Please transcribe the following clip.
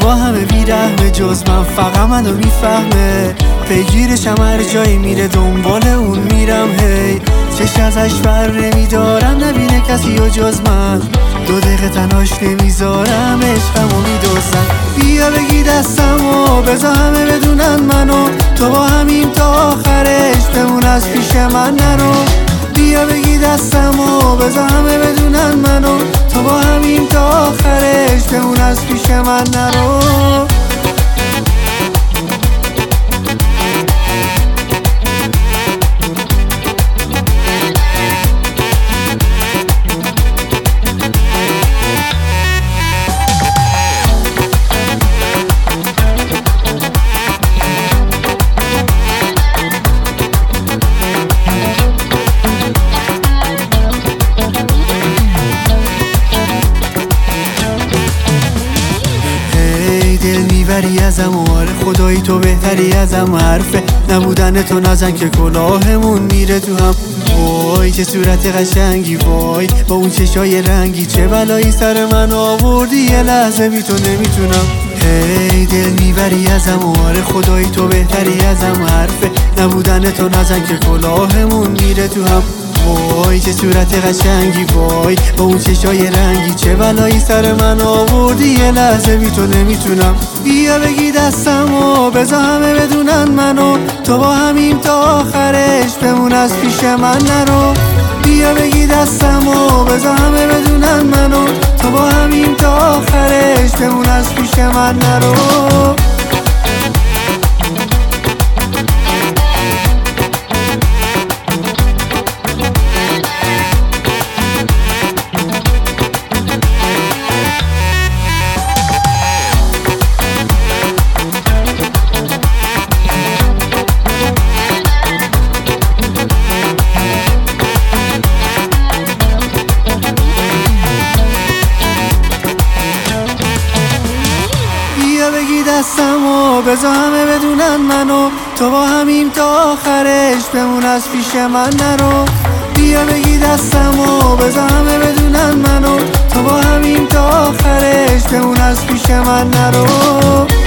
با همه بیرحمه، جز من فقط منو میفهمه. پیگیرشم هر جایی میره دنبال اون میرم، هی چشم ازش بر نمیدارم نبینه کسی و جز من. 2 دقیقه تنهاش نمیذارم، عشقمو میدوزم. بیا بگی دستمو بذار همه بدونن منو، تو با همین تا آخرش بمون از پیش من نرو. بیا بگی دستمو بذار همه بدونن منو، تو با همین تا آخرش بمون از پیش من نرو. دل میبری ازم و آره خدایی تو بهتری ازم. حرف نبودن تو نزن که کلاهمون میره تو هم. وای چه صورت قشنگی، وای با اون چشای رنگی، چه بلایی سر من آوردی یه لحظه بی تو نمیتونم. هی دل میبری ازم و آره خدایی تو بهتری ازم. حرف نبودن تو نزن که کلاهمون میره تو هم. وای چه صورت قشنگی، وای با اون چشای رنگی، چه بلایی سر من آوردی یه لحظه بی تو نمیتونم. بیا بگی دستمو بذار همه بدونن منو، تو با همین تا آخرش بمون از پیش من نرو. بیا بگی دستمو بذار همه بدونن منو، تو با همین تا آخرش بمون از پیش من نرو. بگی دستمو بذار همه بدونن منو، تو با همین تا آخرش بمون از پیش من نرو. بیا بگی دستمو بذار همه بدونن منو، تو با همین تا آخرش بمون از پیش من نرو.